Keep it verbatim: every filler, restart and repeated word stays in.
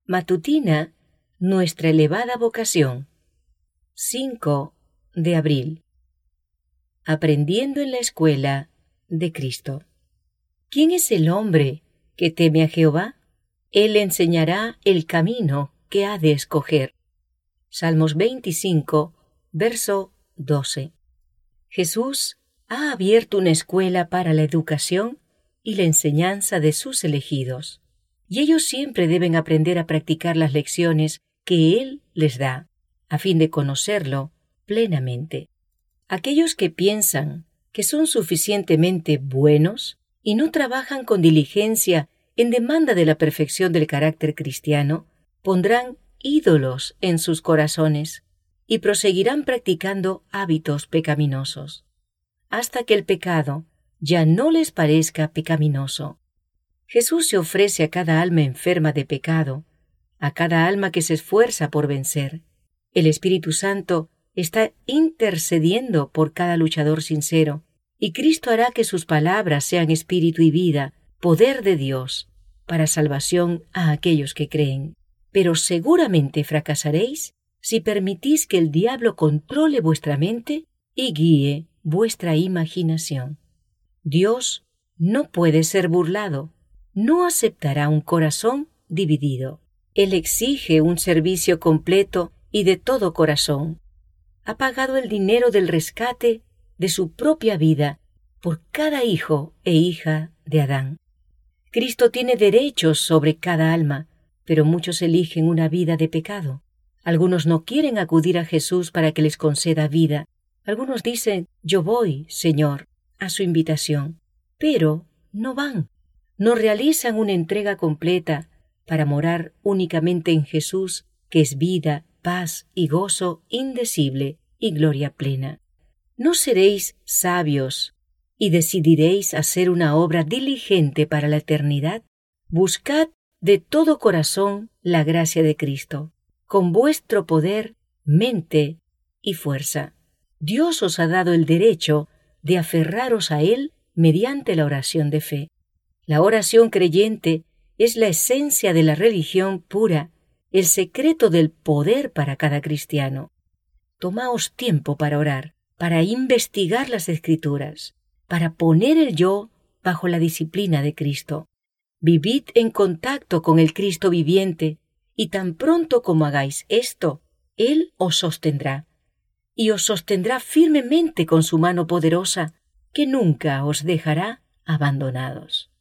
Matutina, nuestra elevada vocación. cinco de abril. Aprendiendo en la escuela de Cristo. ¿Quién es el hombre que teme a Jehová? Él le enseñará el camino que ha de escoger. Salmos veinticinco, verso doce. Jesús ha abierto una escuela para la educación y la enseñanza de sus elegidos, y ellos siempre deben aprender a practicar las lecciones que Él les da, a fin de conocerlo plenamente. Aquellos que piensan que son suficientemente buenos y no trabajan con diligencia en demanda de la perfección del carácter cristiano, pondrán ídolos en sus corazones y proseguirán practicando hábitos pecaminosos, hasta que el pecado ya no les parezca pecaminoso. Jesús se ofrece a cada alma enferma de pecado, a cada alma que se esfuerza por vencer. El Espíritu Santo está intercediendo por cada luchador sincero, y Cristo hará que sus palabras sean espíritu y vida, poder de Dios, para salvación a aquellos que creen. Pero seguramente fracasaréis si permitís que el diablo controle vuestra mente y guíe vuestra imaginación. Dios no puede ser burlado, no aceptará un corazón dividido. Él exige un servicio completo y de todo corazón. Ha pagado el dinero del rescate de su propia vida por cada hijo e hija de Adán. Cristo tiene derechos sobre cada alma, pero muchos eligen una vida de pecado. Algunos no quieren acudir a Jesús para que les conceda vida. Algunos dicen, yo voy, Señor, a su invitación, pero no van. No realizan una entrega completa para morar únicamente en Jesús, que es vida, paz y gozo indecible y gloria plena. ¿No seréis sabios y decidiréis hacer una obra diligente para la eternidad? Buscad de todo corazón la gracia de Cristo, con vuestro poder, mente y fuerza. Dios os ha dado el derecho de aferraros a Él mediante la oración de fe. La oración creyente es la esencia de la religión pura, el secreto del poder para cada cristiano. Tomaos tiempo para orar, para investigar las Escrituras, para poner el yo bajo la disciplina de Cristo. Vivid en contacto con el Cristo viviente, y tan pronto como hagáis esto, Él os sostendrá, y os sostendrá firmemente con su mano poderosa, que nunca os dejará abandonados.